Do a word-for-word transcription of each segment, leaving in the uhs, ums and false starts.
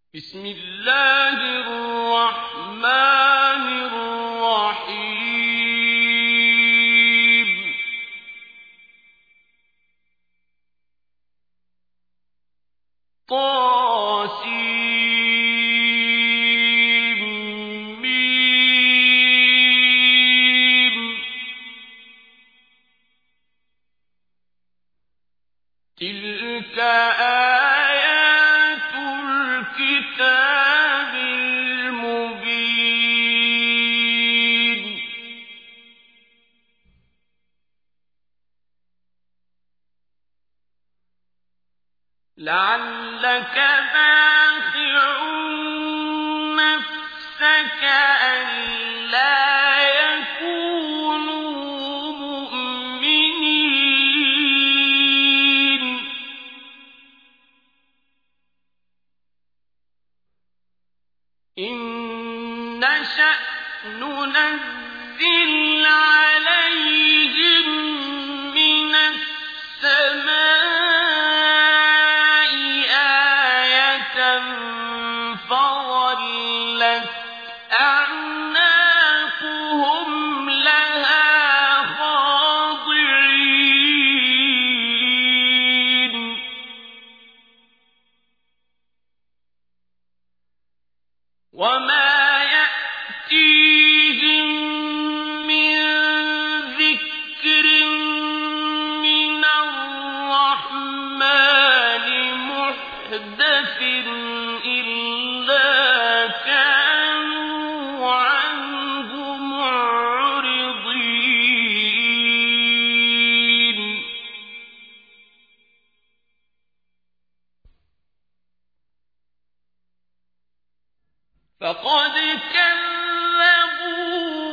بسم الله الرحمن الرحيم طاسيم ميم تلك آيات الكتاب المبين لعلك باخع نفسك ألا يكونوا مؤمنين إن نشأ ننزل عليهم من السماء آية فظلت أعناقهم لها خاضعين وما يأتيهم من ذكر من الرحمن محدث إلا كانوا عنه معرضين فقد كذبوا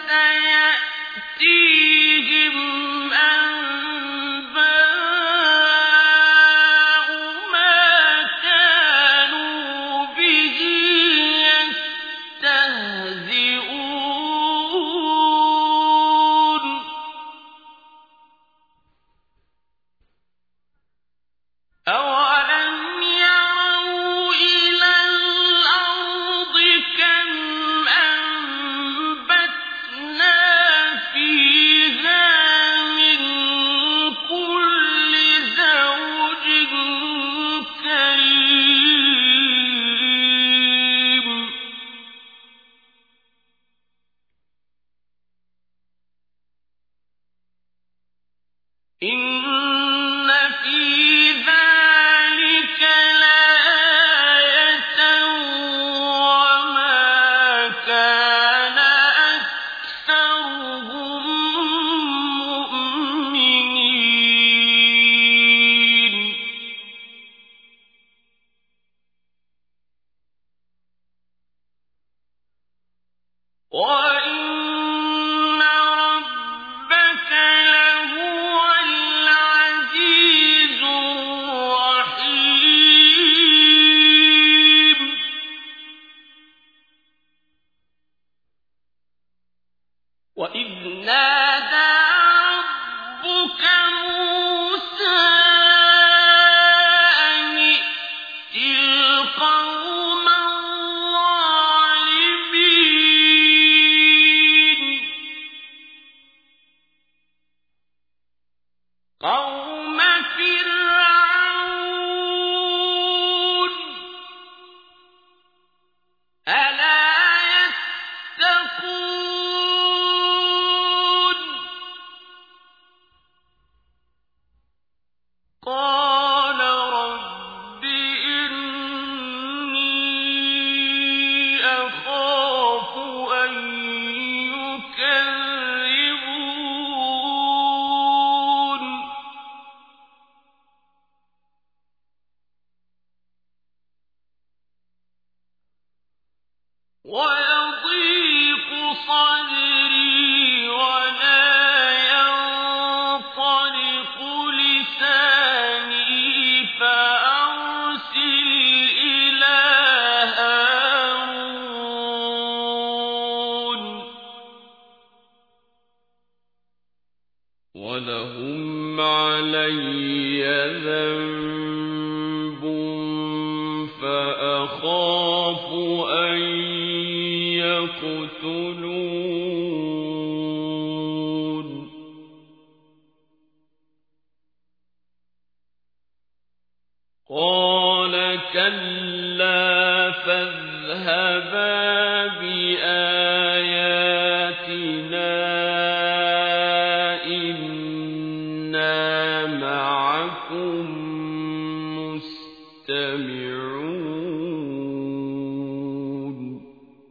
فسيأتيهم أنباء ما كانوا به يستهزئون أولم يروا إلى الأرض كم أنبتنا فيها من كل زوج كريم إن في ذلك لآية وما كان أكثرهم مؤمنين وإن ربك لهو العزيز الرحيم وإذ نادى ربك موسى أن ائت القوم الظالمين قوم فرعون ألا يتقون قال رب إني أخاف أن يكذبون ويضيق صدري ولا ينطلق لساني فأرسل إلى هارون ولهم علي ذنب فأخاف أخاف أن يقتلون قال كلا فاذهبا بآياتنا إنا معكم مستمعون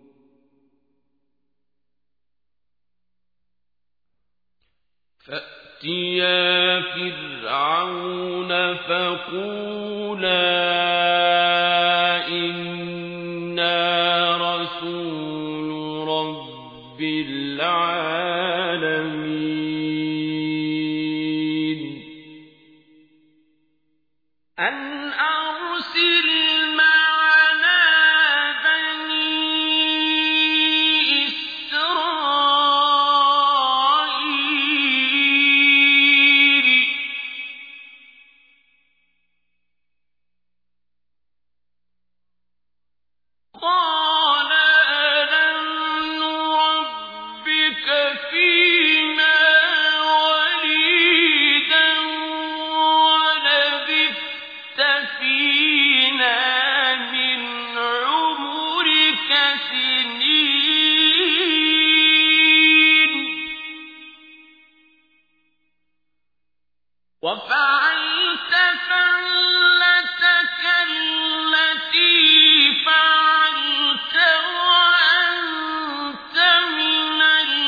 فأتيا فرعون فقولا إنا رسول رب العالمين أن أرسل معنا بني إسرائيل قال ألم نربك فينا وليدا ولبثت فينا من عمرك سنين وفعلت فعلتك التي فعلت وأنت من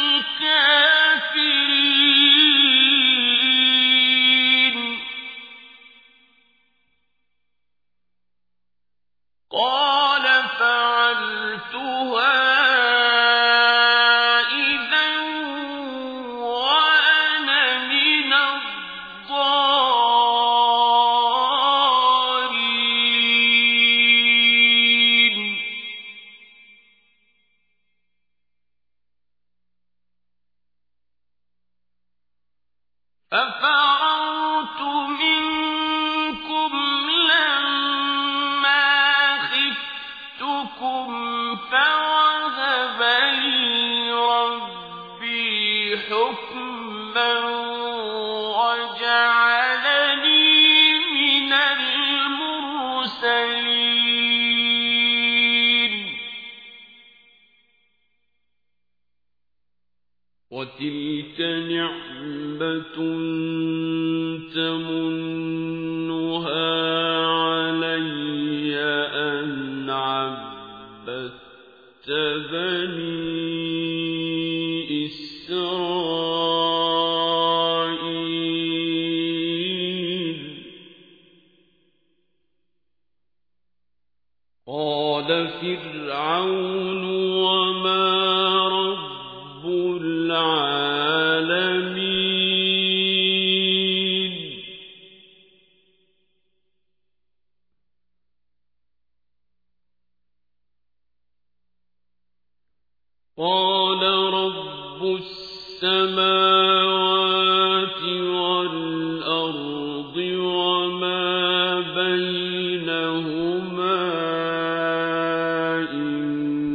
الكافرين قال فعلتها إذا وأنا من الضالين ففررت منكم لما خفتكم فوهب لي ربي حكما وجعلني من المرسلين وتلك نعمة تمنها علي أن عبدت بني إسرائيل قال فرعون وما رب العالمين قال رب السماوات والأرض وما بينهما إن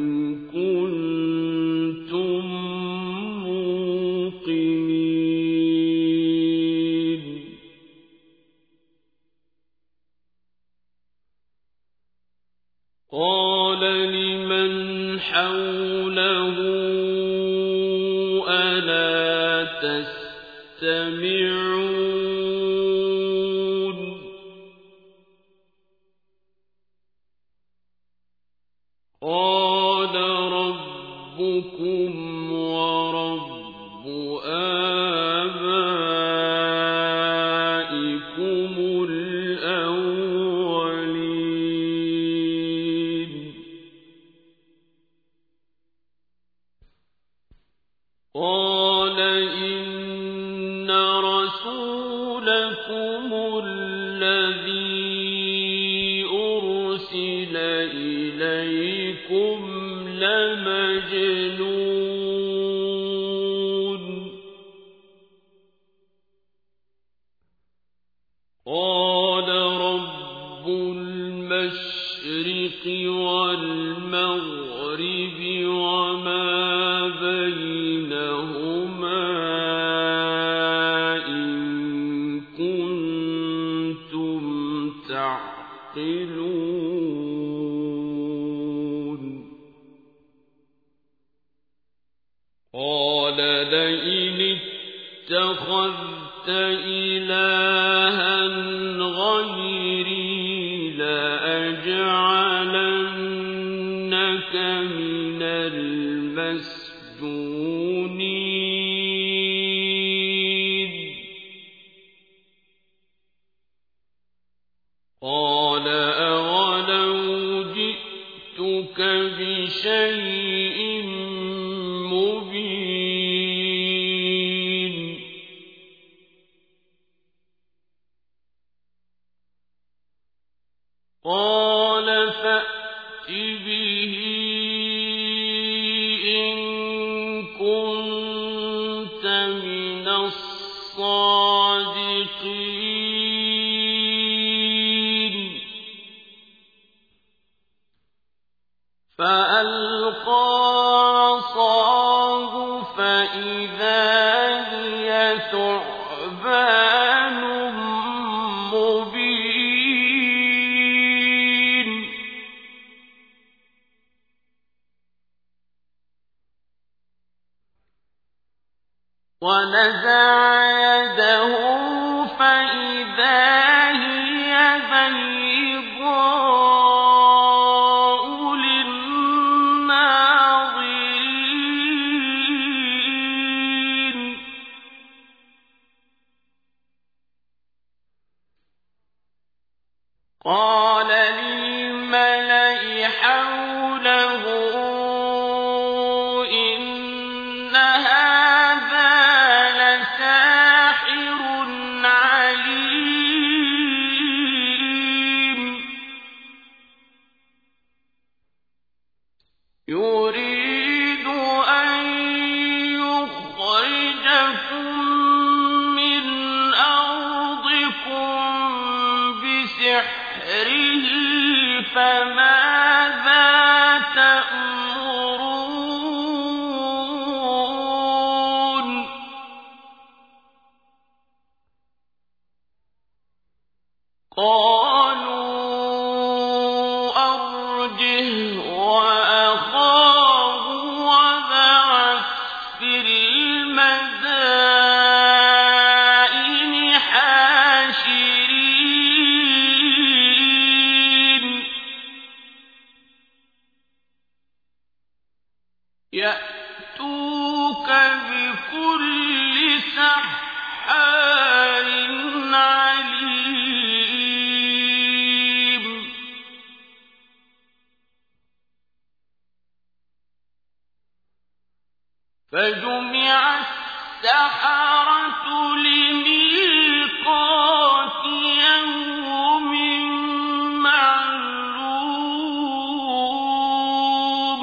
كنتم موقنين قال لمن حوله ألا تستمعون قال ربكم ورب آبائكم الأولين قال إن رسولكم الذي أرسل إليكم لمجنون قال رب المشرق والمغرب وما بينهما إن كنتم تعقلون قال لئن اتخذت إلها غيري لأجعلنك من المسجونين قال أولو جئتك بشيء مبين قال فأت به إن كنت من الصادقين فألقى عصاه فإذا هي ثعبان مبين ونزع يده فإذا هي بيضاء للناظرين قال للملأ حوله إن هذا لساحر عليم يريد أن يخرجكم من أرضكم بسحره فماذا تأمرون قالوا أرجه وأخاه وابعث في المدائن حاشرين يأتوك بكل سحار عليم فجمع السحرة لميقات يوم معلوم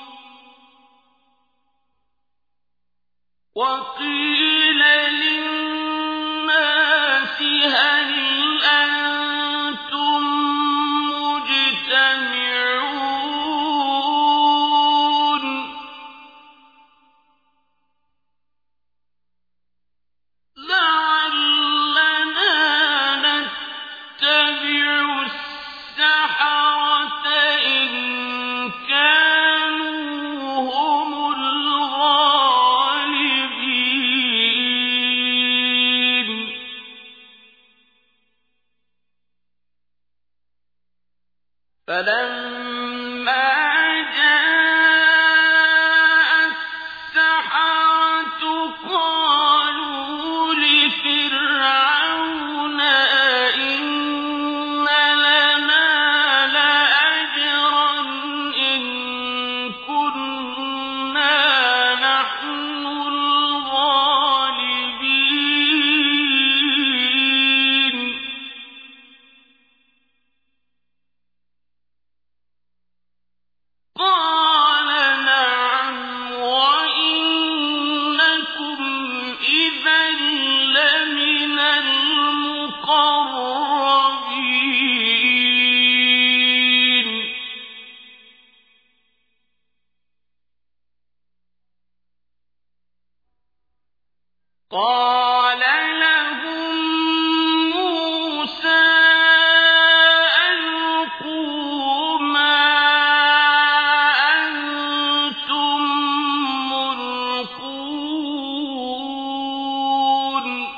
وقيل للناس هل أنتم مجتمعون لعلنا نتبع السحرة إن كانوا هم الغالبين فلما جاء السحرة قالوا لفرعون أئن لنا لأجرا إن كنا نحن الغالبين قال لهم موسى ألقوا ما أنتم ملقون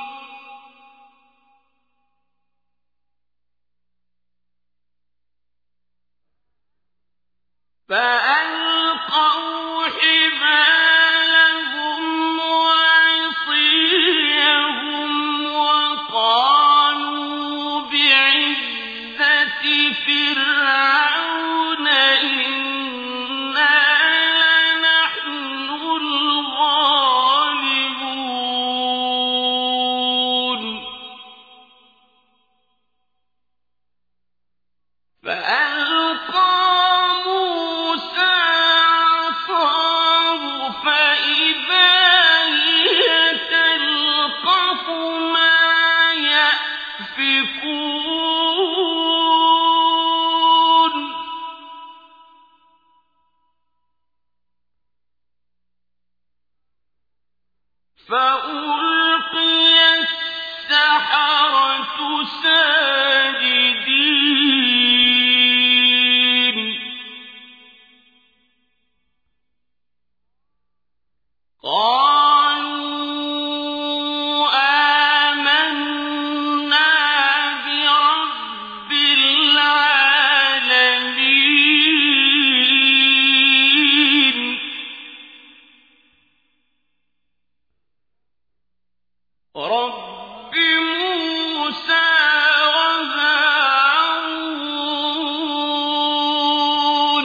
فألقوا حبالهم وعصيهم وقالوا بعزة فرعون إنا لنحن الغالبون فألقى موسى عصاه فإذا هي تلقف ما يأفكون فألقي السحرة ساجدين قالوا آمنا برب العالمين رب موسى وهارون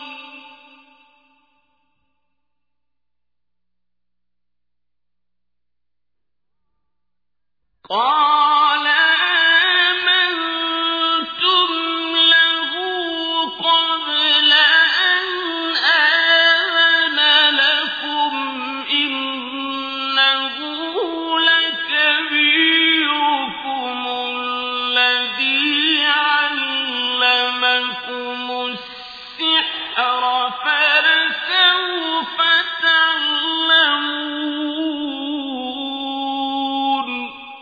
قال آمنتم له قبل أن آذن لكم إنه لكبيركم الذي علمكم السحر فلسوف تعلمون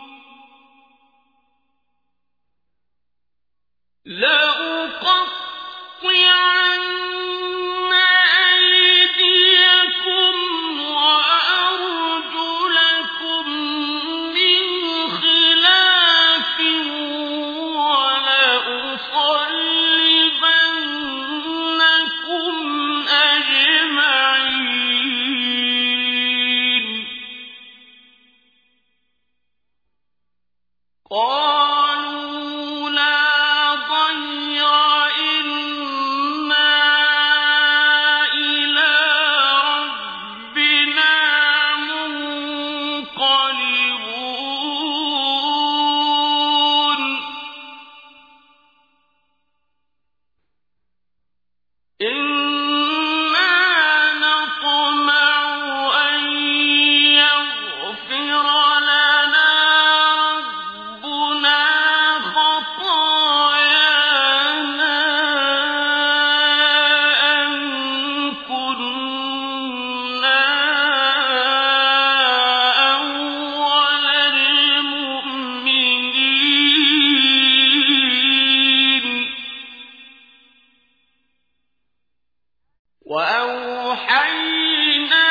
لأقطعن أيديكم وأرجلكم من خلاف ولأصلبنكم أجمعين قالوا لا ضير إنا إلى ربنا منقلبون إنا نطمع أن يغفر لنا ربنا خطايانا أن كنا أول المؤمنين وأوحينا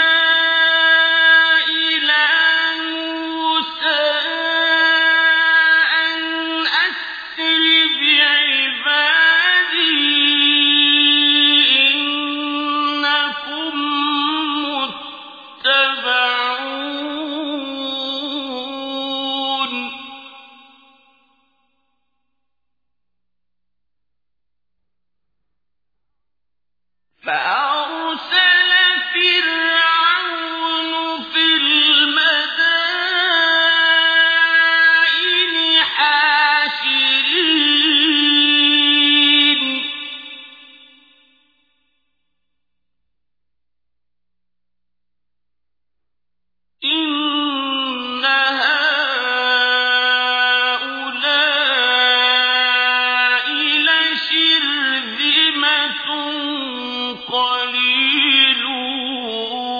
إلى موسى أن أسر بعبادي إنكم متبعون فأرسل فرعون في المدائن حاشرين إن هؤلاء لشرذمة قليلون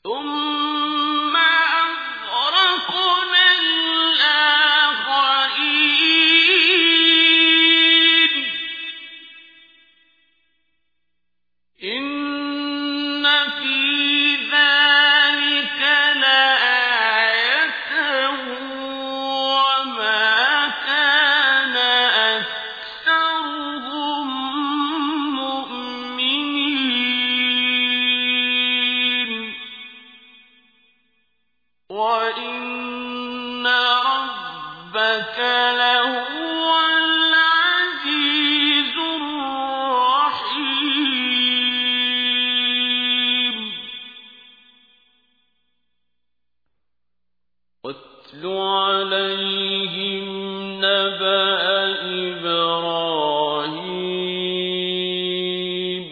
ثم أغرقنا الآخرين إن في ذلك لآية وما كان أكثرهم مؤمنين وإن ربك لهو العزيز الرحيم واتل عليهم نبأ إبراهيم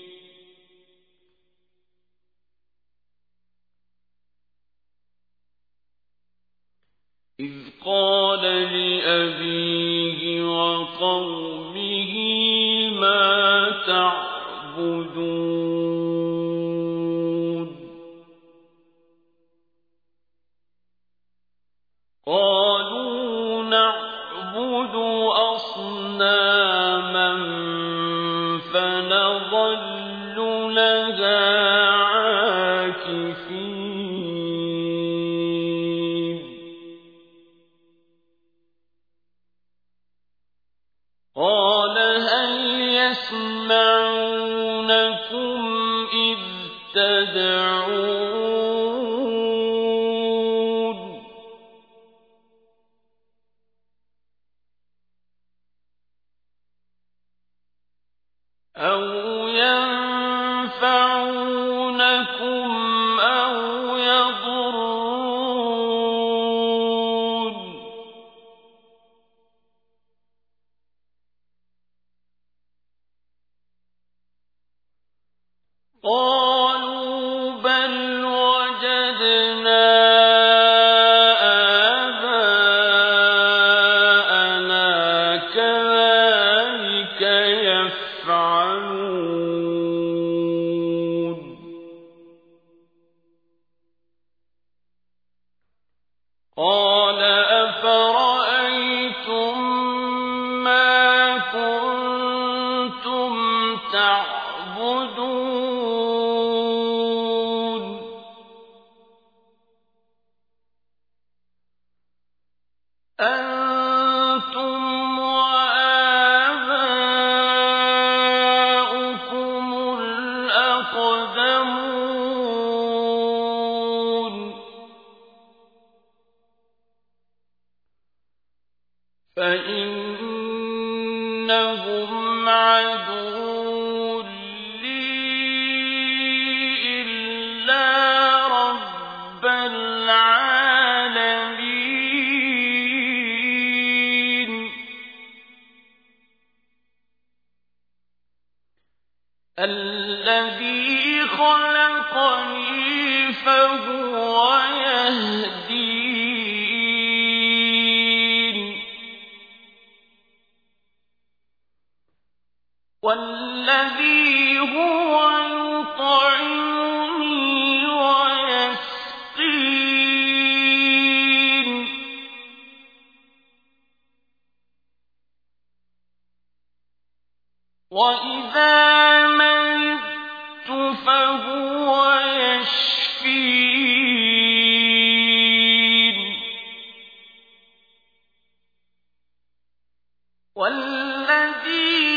إذ قال لأبيه وقومه ما تعبدون قالوا نعبد أصناما فنظل لها عاكفين قال هل يسمعونكم إذ تدعون أو ينفعونكم أو يضرون قالوا بل وجدنا آباءنا كذلك يفعلون قال أفرأيتم ما كنتم تعبدون أنتم وآباؤكم الأقدمون فإنهم عدو لي إلا رب العالمين الذي خلقني فهو يهدين والذي هو يطعمني ويسقين وإذا مرضت فهو يشفين والذي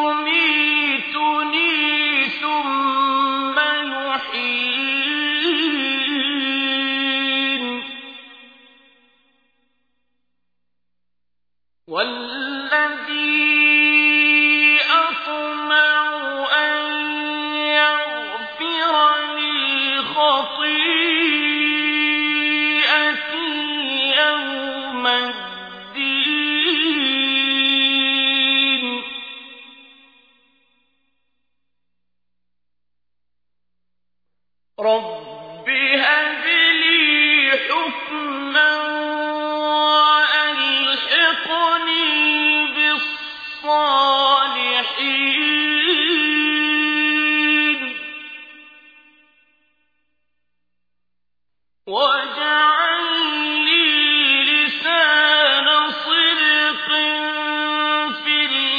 يميتني ثم يحيين والذي أطمع أن يغفر لي خطيئتي يوم الدين رب هب لي حكما وألحقني بالصالحين واجعل لي لسان صدق في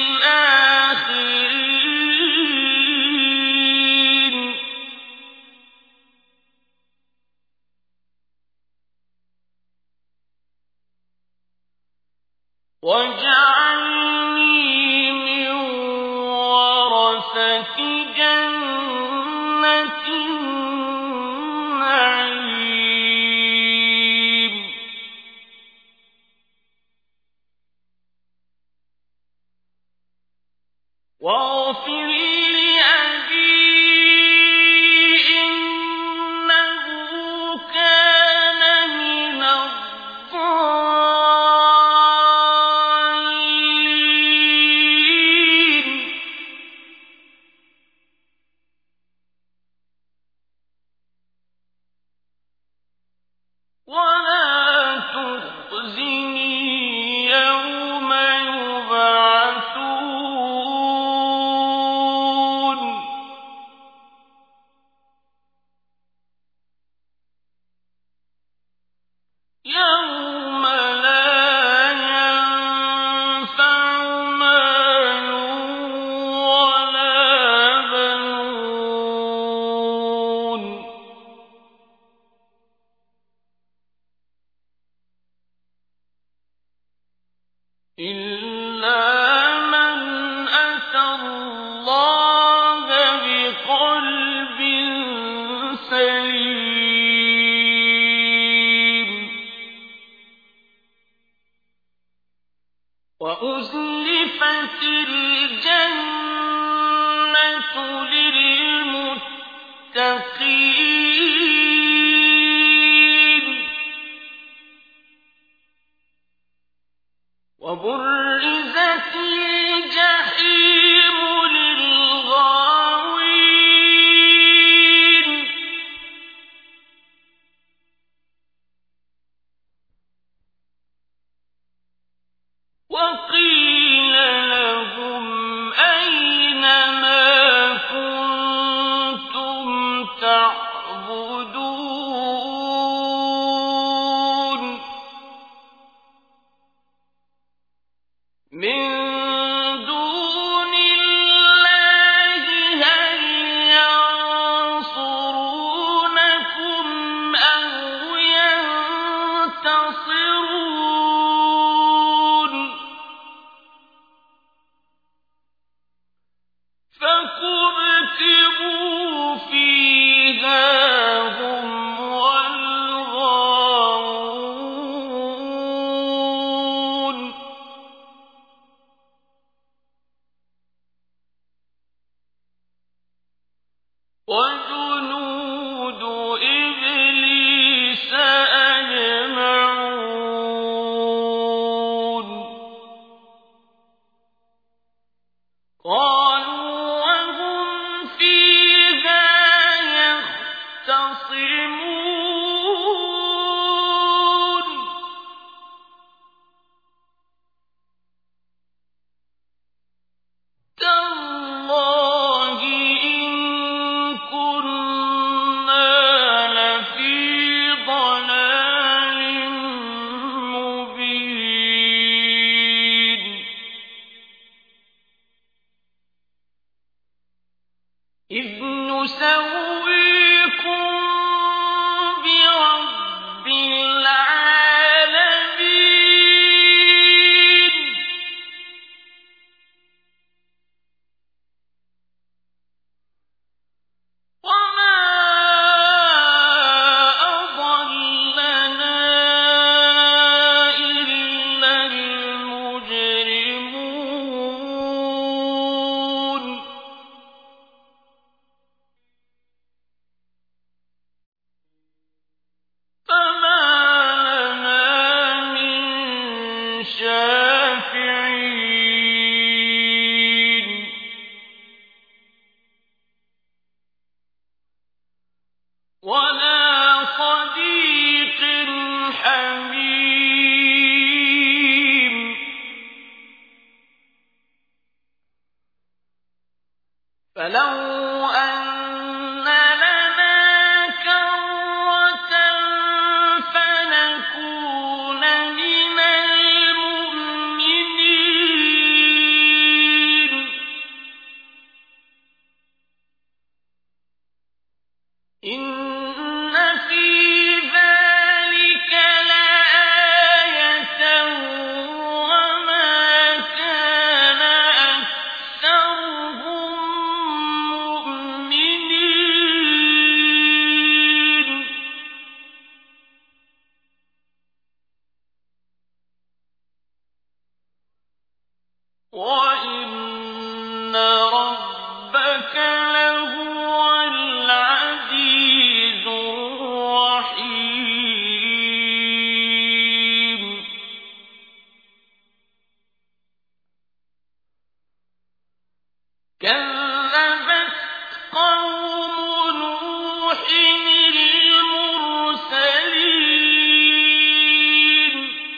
الآخرين واجعلني من ورثة جنة النعيم واغفر لأبي إنه كان من الضالين ولا تخزني يوم يبعثون يوم لا ينفع مال ولا بنون إلا من أتى الله بقلب سليم وأزلفت الجنة للمتقين وبرزت الجحيم للغاوين وقيل لهم أين ما كنتم تعبدون من دون الله هل ينصرونكم أو ينتصرون فكبكبوا فيها هم والغاوون وجنود إبليس أجمعون قالوا وهم فيها يختصمون تالله إن كنا لفي ضلال مبين إذ نسويكم إنك لهو العزيز الرحيم. كذبت قوم نوح المرسلين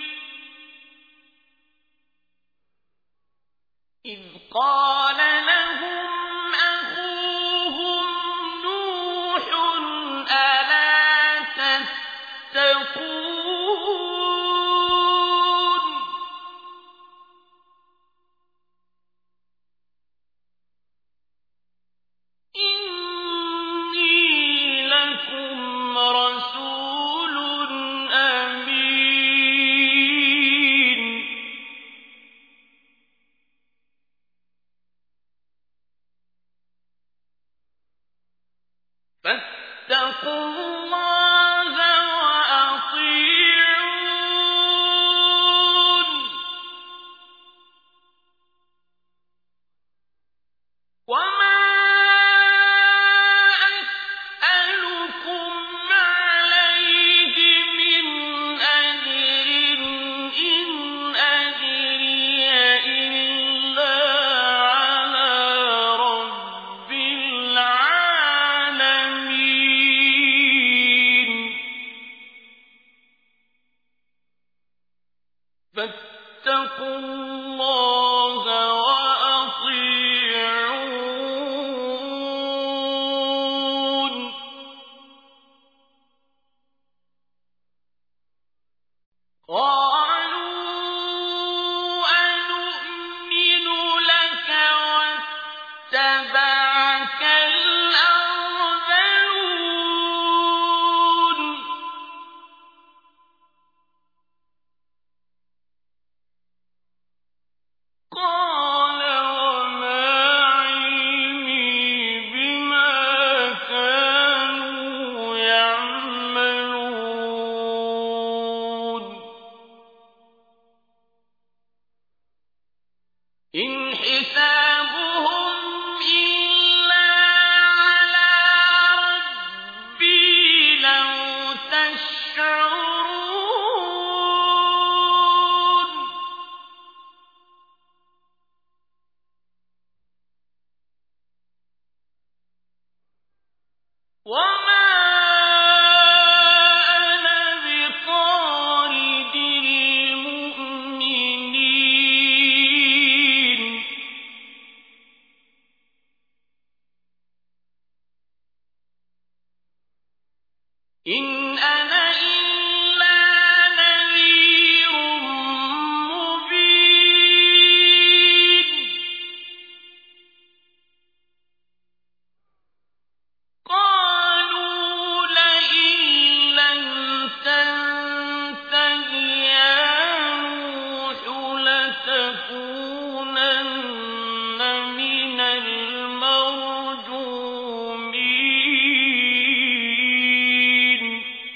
إذ قال لهم أخوهم نوح ألا تتقون إني لكم رسول أمين فاتقوا الله وأطيعون وما أسألكم عليه من أجر إن أجري إلا على رب العالمين فاتقوا الله وأطيعون قالوا أنؤمن لك واتبعك الأرذلون قال وما علمي بما كانوا يعملون إن حسابهم إلا على ربي لو تشعرون وما أنا بطارد المؤمنين إن أنا إلا نذير مبين قالوا لئن لم تنته يا نوح لتكونن من المرجومين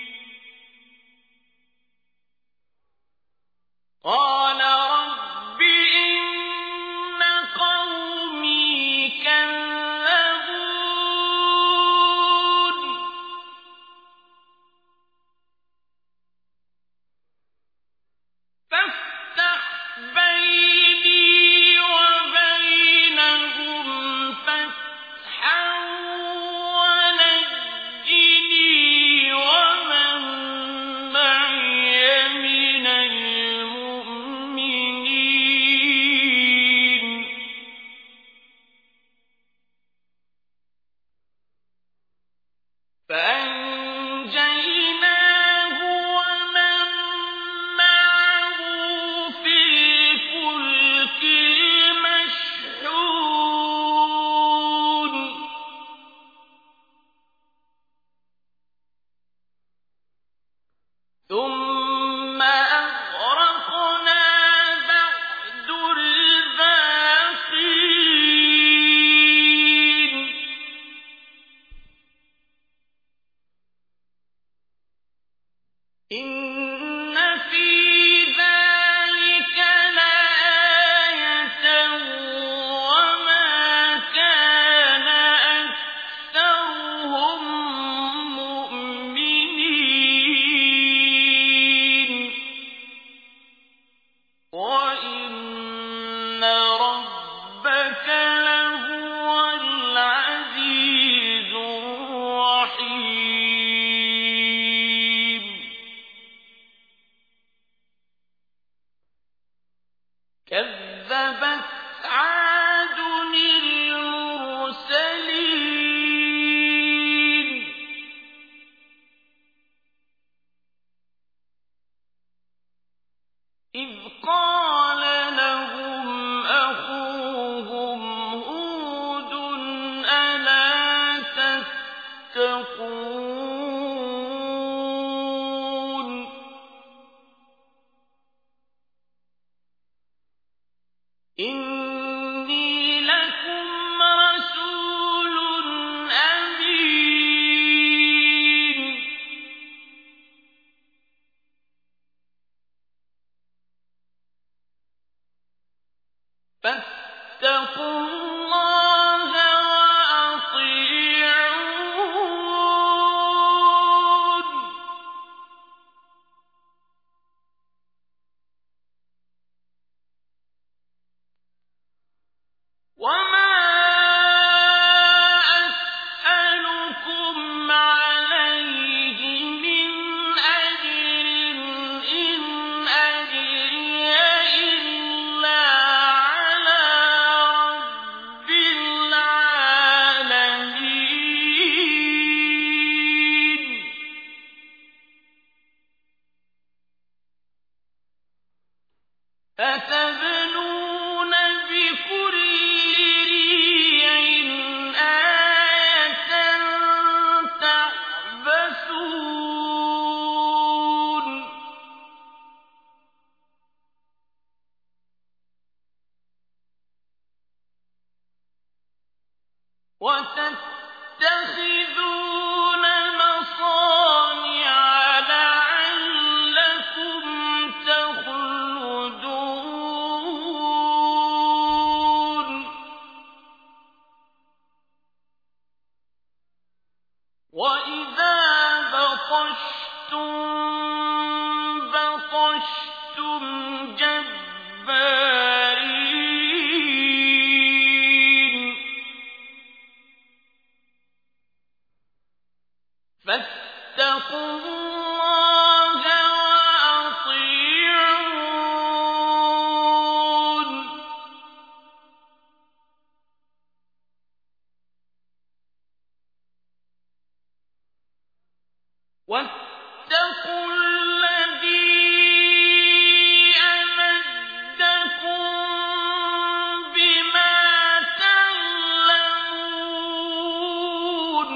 قال رب إن قومي كذبون فافتح بيني وبينهم فتحا ونجني ومن معي من المؤمنين فأنجيناه ومن معه في الفلك المشحون ثم أغرقنا بعد الباقين إن في ذلك لآية وما كان إِنِّي لَكُمْ رَسُولٌ أَمِينٌ فَاتَّقُوا اللَّهَ وَأَطِيعُونِ وَمَا أَسْأَلُكُمْ عَلَيْهِ مِنْ أَجْرٍ إِنْ أَجْرِيَ إِلَّا عَلَىٰ رَبِّ الْعَالَمِينَ أَتَبْنُونَ بِكُلِّ رِيعٍ آيَةً تَعْبَثُونَ وَتَتَّخِذُونَ مَصَانِعَ لَعَلَّكُمْ تَخْلُدُونَ وَإِذَا بَطَشْتُم بَطَشْتُمْ جَبَّارِينَ فَاتَّقُوا اللَّهَ وَأَطِيعُونِ وَاتَّقُوا الَّذِي أَمَدَّكُم بِمَا تَعْلَمُونَ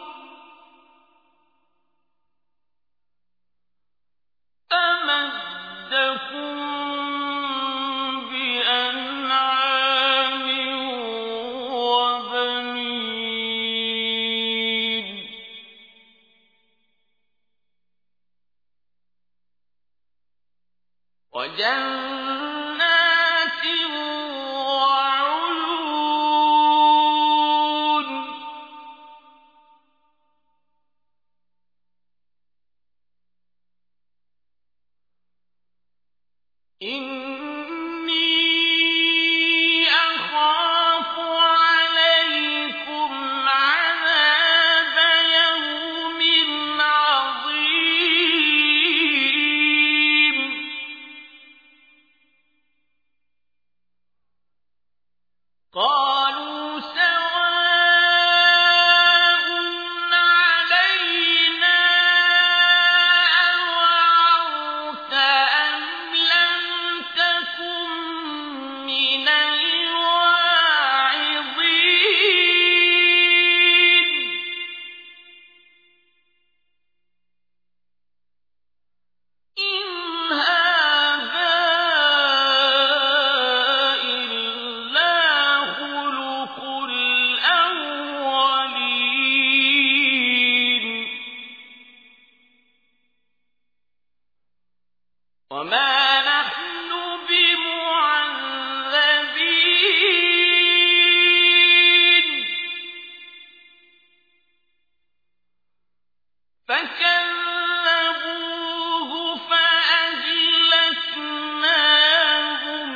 أَمَدَّكُم بِأَنْعَامٍ وَبَنِينَ وَجَنَّاتٍ وَعُيُونٍ إِنِّي أَخَافُ عَلَيْكُمْ عَذَابَ يَوْمٍ عَظِيمٍ قَالُوا سَوَاءٌ عَلَيْنَا أَوَعَظْتَ أَمْ لَمْ تَكُن مِّنَ الْوَاعِظِينَ إِنْ هَٰذَا إِلَّا خُلُقُ الْأَوَّلِينَ وَمَا نَحْنُ بِمُعَذَّبِينَ فَكَذَّبُوهُ فَأَهْلَكْنَاهُمْ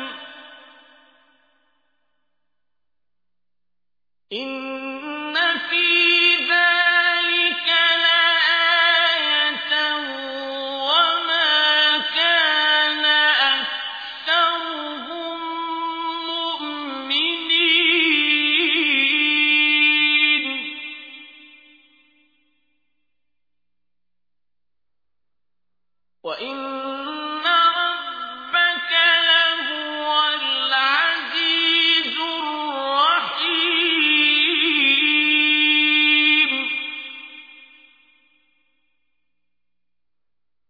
إِنَّ فِي ذَٰلِكَ لَآيَةً وَمَا كَانَ أَكْثَرُهُم مُّؤْمِنِينَ وَإِنَّ رَبَّكَ لَهُوَ الْعَزِيزُ الرَّحِيمُ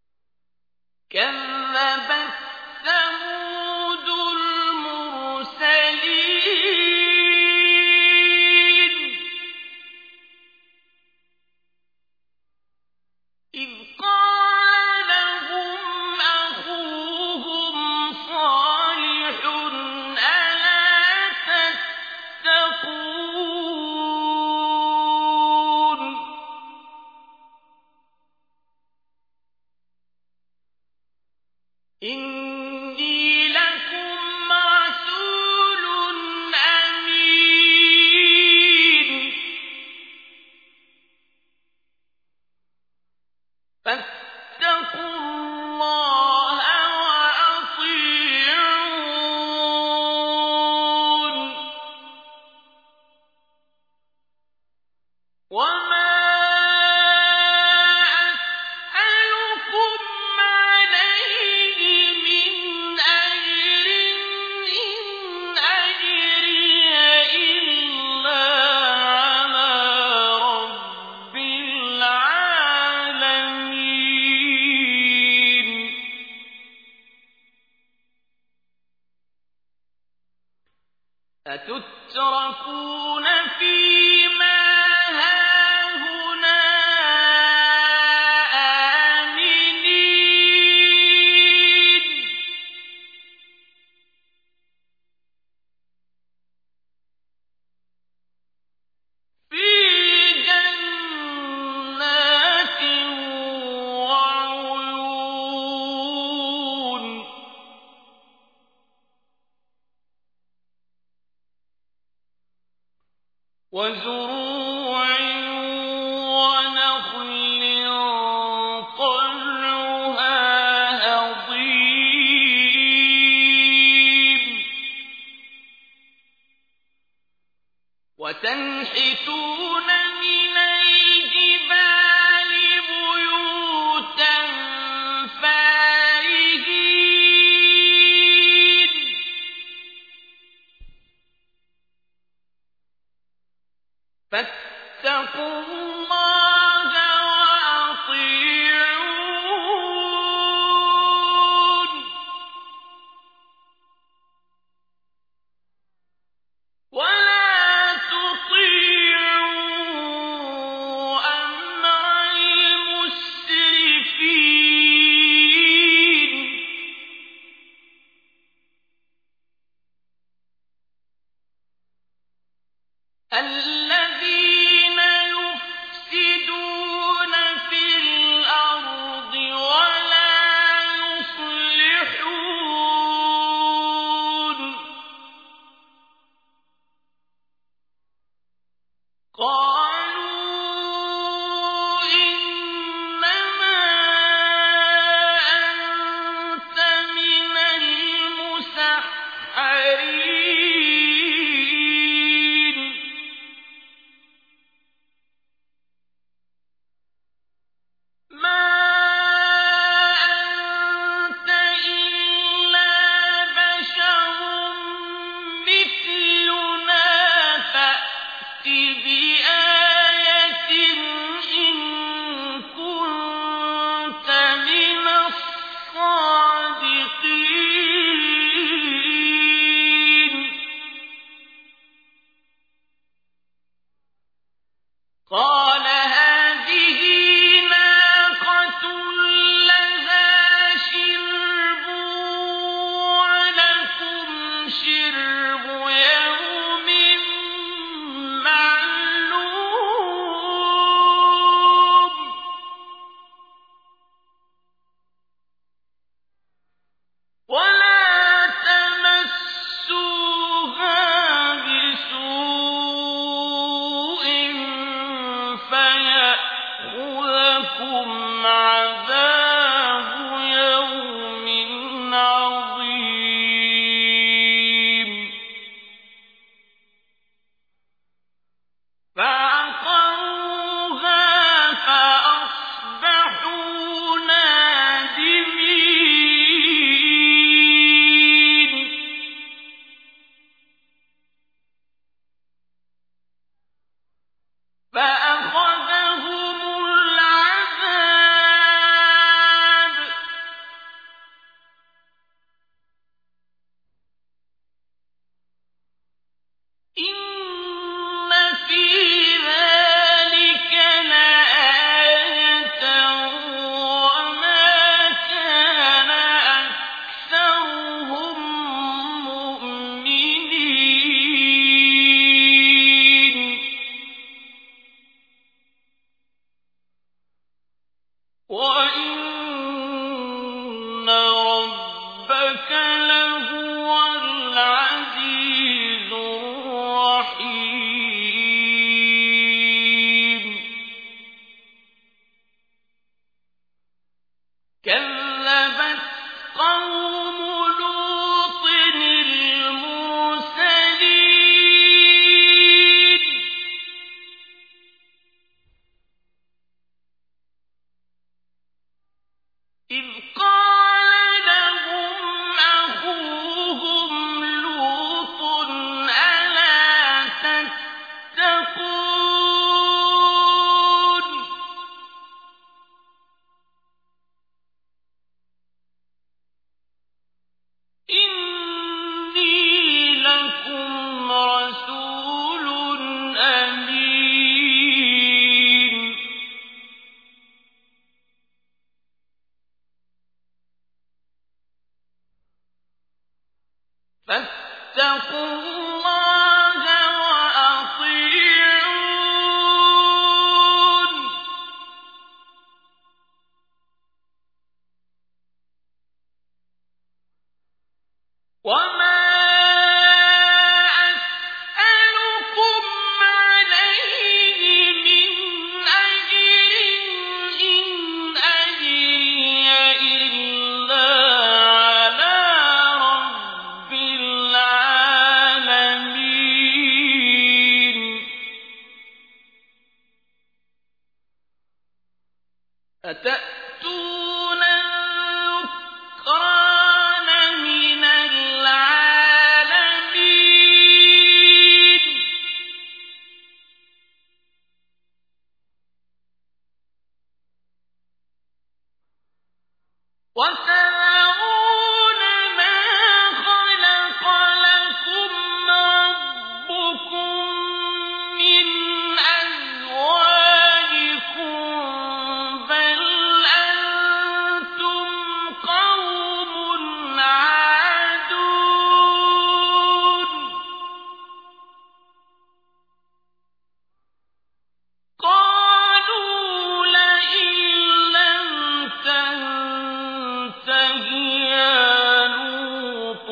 كَذَّبَتْ ثَمُودُ الْمُرْسَلِينَ إِنِّي لَكُمْ رَسُولٌ أَمِينٌ فَاتَّقُوا اللَّهَ وَأَطِيعُونِ وَمَا أَتُتْرَكُونَ فِيمَا هَاهُنَا آمِنِينَ فِي جَنَّاتٍ وَعُيُونٍ وَزُرُوعٍ وَنَخْلٍ طَلْعُهَا هَضِيمٌ وَتَنْحِتُونَ مِنَ الْجِبَالِ بُيُوتًا فَارِهِينَ فَاتَّقُوا اللَّهَ وَأَطِيعُونِ وَلَا تُطِيعُوا أَمْرَ الْمُسْرِفِينَ الَّذِينَ يُفْسِدُونَ فِي الْأَرْضِ وَلَا يُصْلِحُونَ قَالُوا إِنَّمَا أَنتَ مِنَ الْمُسَحَّرِينَ مَا أَنتَ إِلَّا بَشَرٌ مِثْلُنَا فَأْتِ بِآيَةٍ إِن كُنتَ مِنَ الصَّادِقِينَ قَالَ هَٰذِهِ نَاقَةٌ لَّهَا شِرْبٌ وَلَكُمْ شِرْبُ يَوْمٍ مَّعْلُومٍ وَلَا تَمَسُّوهَا بِسُوءٍ فَيَأْخُذَكُمْ عَذَابُ يَوْمٍ عَظِيمٍ فَعَقَرُوهَا فَأَصْبَحُوا نَادِمِينَ فَأَخَذَهُمُ الْعَذَابُ إِنَّ فِي ذَلِكَ لَآيَةً وَمَا كَانَ أَكْثَرُهُم مُّؤْمِنِينَ وَإِنَّ رَبَّكَ كذبت قوم لوط المرسلين إذ قال لهم أخوهم لوط ألا تتقون إني لكم رسول أمين فاتقوا الله وأطيعون وما أسألكم عليه من أجر إن أجري إلا على رب العالمين أتأتون الذكران من العالمين وتذرون ما خلق لكم ربكم من أزواجكم بل أنتم قوم عادون قالوا لئن لم تنته يا لوط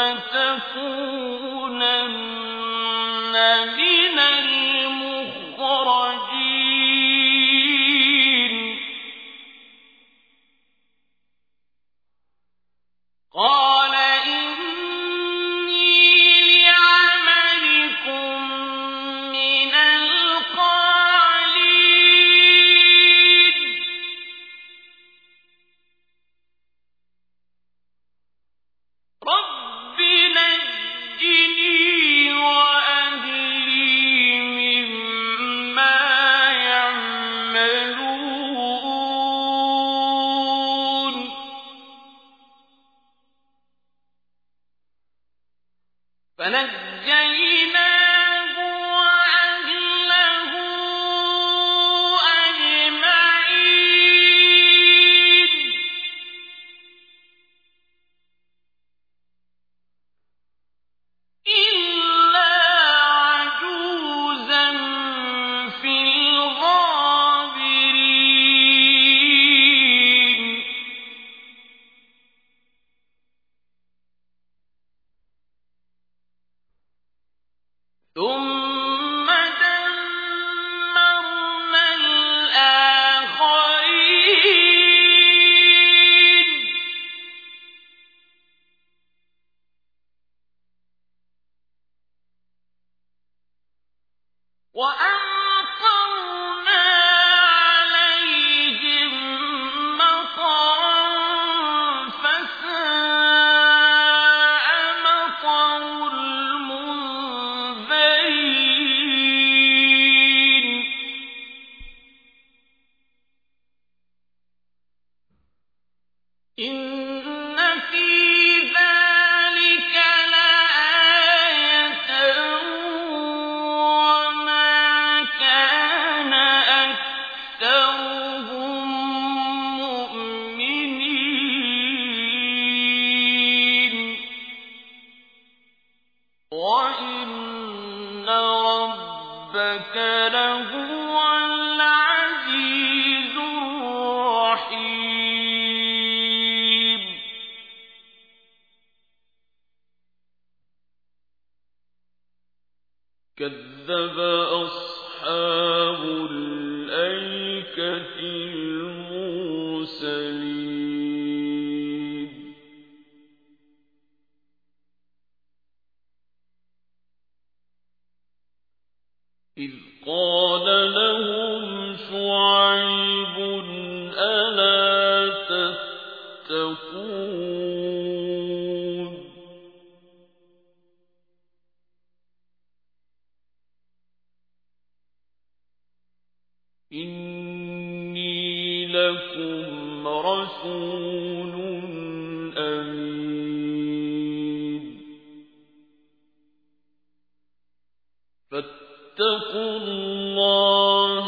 لتكونن من المخرجين قال إني لعملكم من القالين رب نجني وأهلي مما يعملون فنجيناه وأهله أجمعين إلا عجوزا في الغابرين ثم دمرنا الآخرين وأمطرنا عليهم مطرا فساء مطر المنذرين إن في ذلك لآية وما كان أكثرهم مؤمنين وإن ربك لهو العزيز الرحيم كذب أصحاب الأيكة الأيكة المرسلين أفلا تتقون إني لكم رسول أمين فاتقوا الله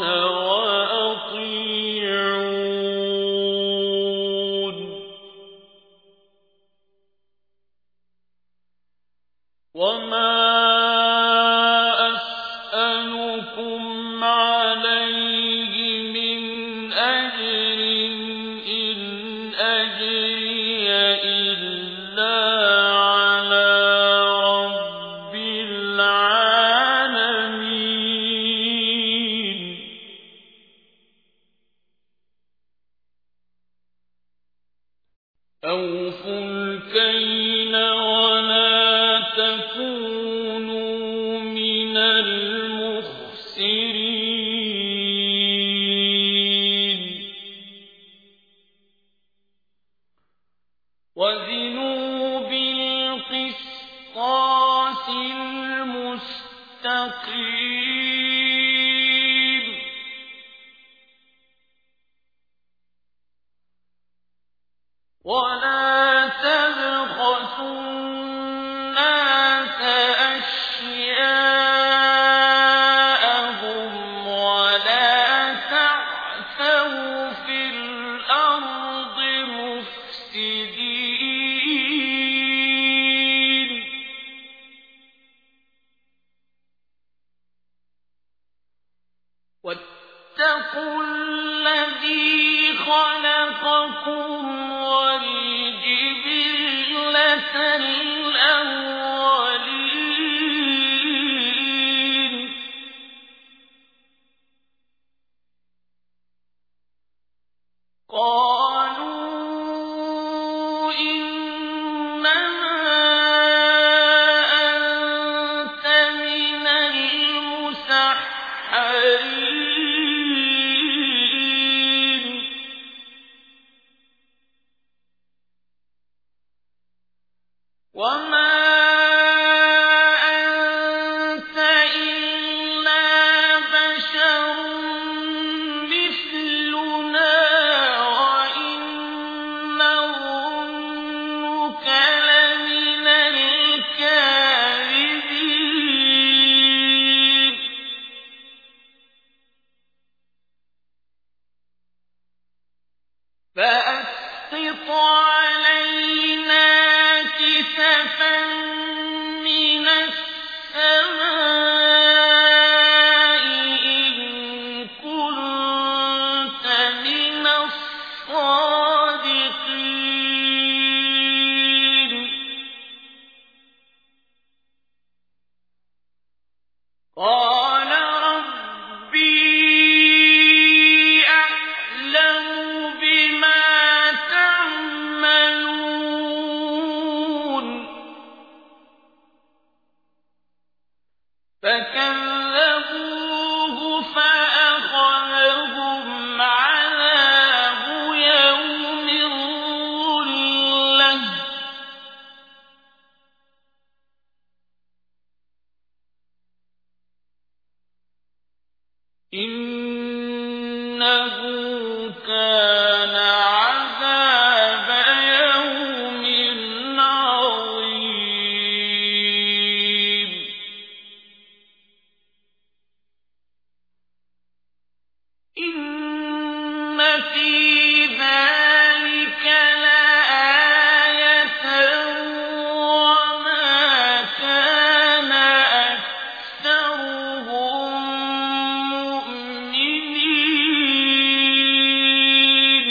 وأطيعون وما أسألكم عليه من أجر إن أجري إلا على رب العالمين أوفوا الكيل ولا تكونوا من المخسرين وزنوا بالقسطاس المستقيم ولا تبخسوا الناس أشياءهم ولا تعثوا في الأرض مفسدين واتقوا الذي خلقكم والجبلة الأولين قالوا إنما أنت من المسحرين وما أنت إلا بشر مثلنا وإن نظنك لمن الكاذبين فأسقط علينا كسفا من السماء إن كنت من الصادقين قال ربي أعلم بما تعملون فكذبوه فأخذهم عذاب يوم الظلة إنه كان عذاب يوم عظيم إن في ذلك لآية وما كان أكثرهم مؤمنين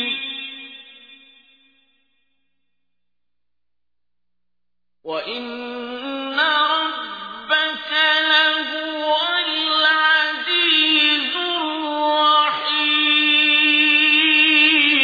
وإن ربك لهو العزيز الرحيم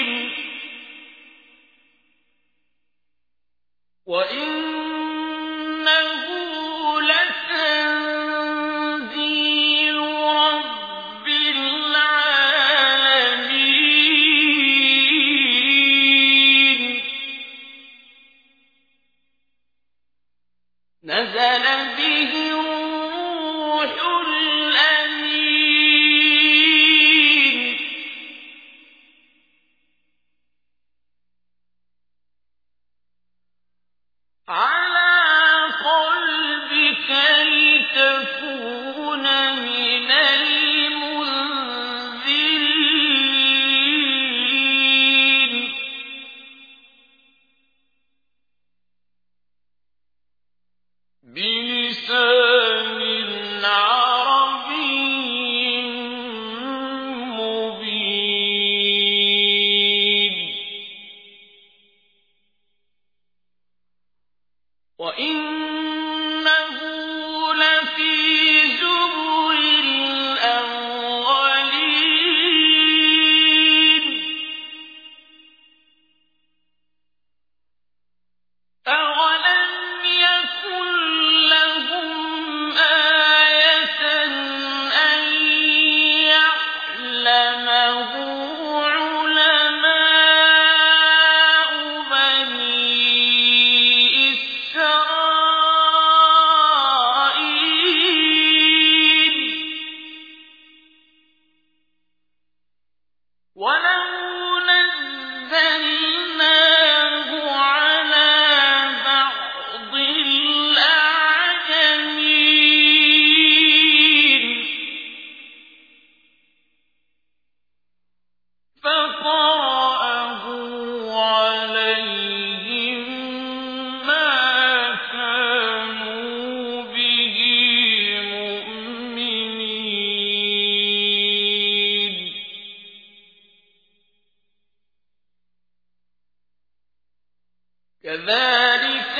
كذلك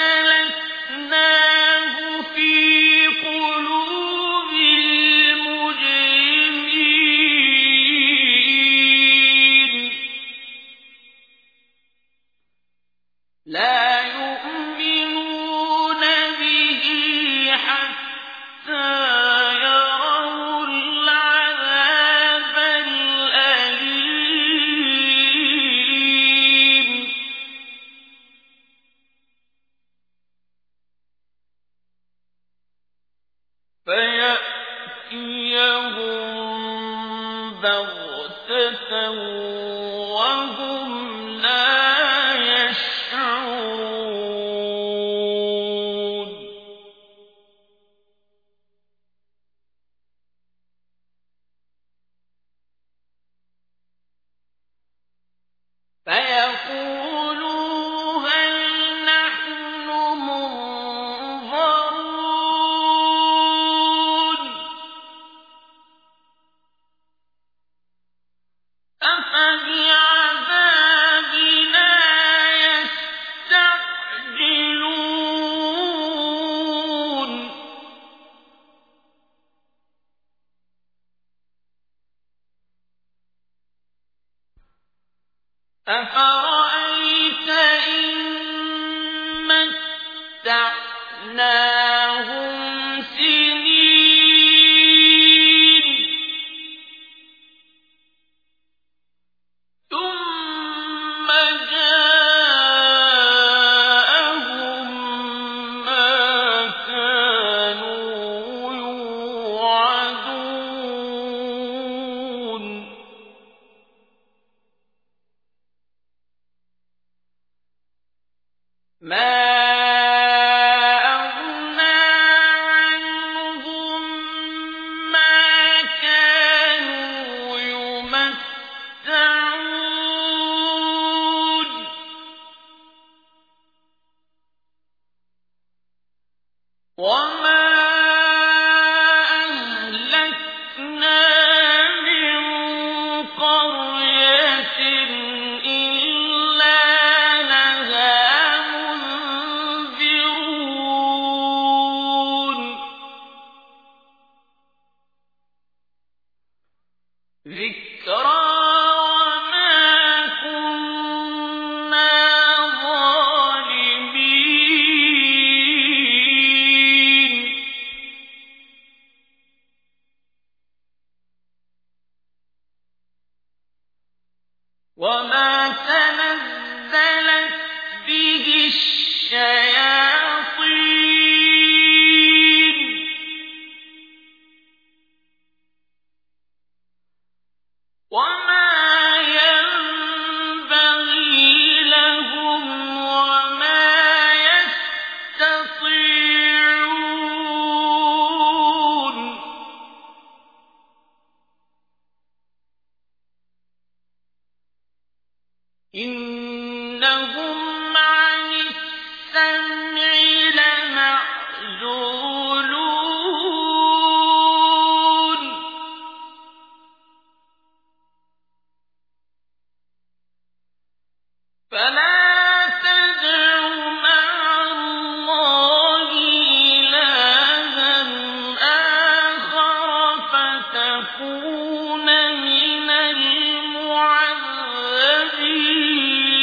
سلكناه في قلوب المجرمين لا يؤمنون به حتى يروا العذاب الأليم فيأتيهم بغتة وهم لا يشعرون فيقولوا هل نحن منظرون أفبعذابنا يستعجلون أفرأيت إن متعناهم سنين ثم جاءهم ما كانوا يوعدون ما أغنى عنهم ما كانوا يمتعون وما أهلكنا من قرية إلا لها منذرون ذكرى وما كنا ظالمين وما تنزلت به الشياطين وما ينبغي لهم وما يستطيعون إنهم عن السمع لمعزولون فلا تدع مع الله إلها آخر فتكون من المعذبين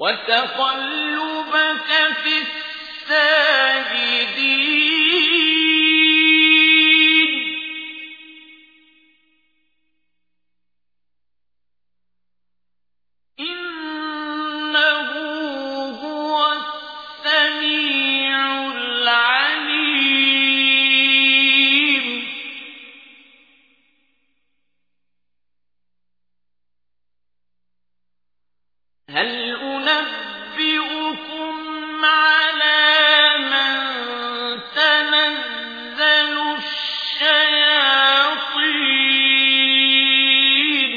وتقلبك في الساجدين إنه هو السميع العليم هل أنبئكم على من تنزل الشياطين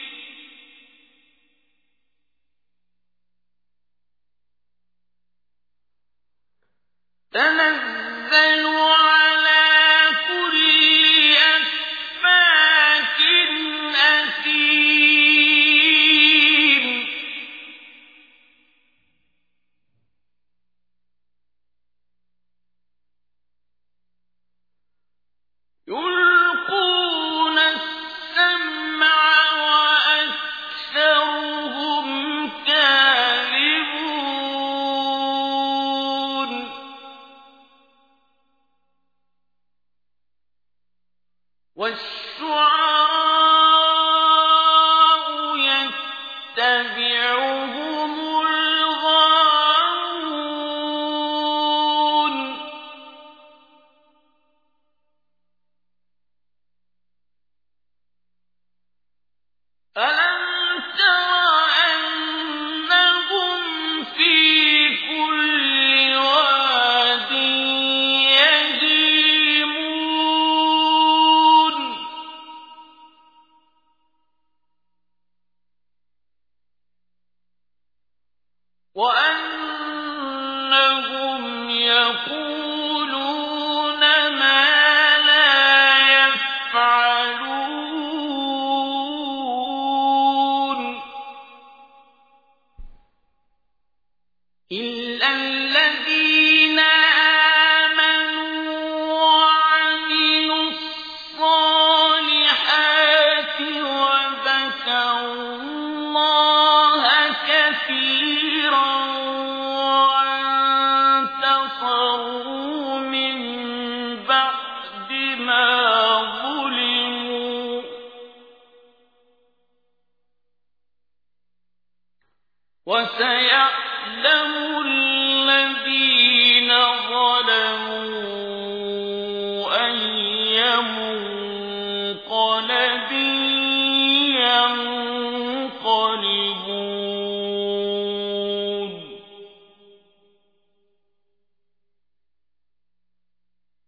تنزل على كل أفاك أثيم يلقون السمع وأكثرهم كاذبون والشعراء يتبعهم الغاوون ألم تر أنهم في كل واد يهيمون وأنهم يقولون ما لا يفعلون إلا الذين آمنوا وعملوا الصالحات وذكروا الله كثيرا وانتصروا من بعد ما ظلموا وسيعلمون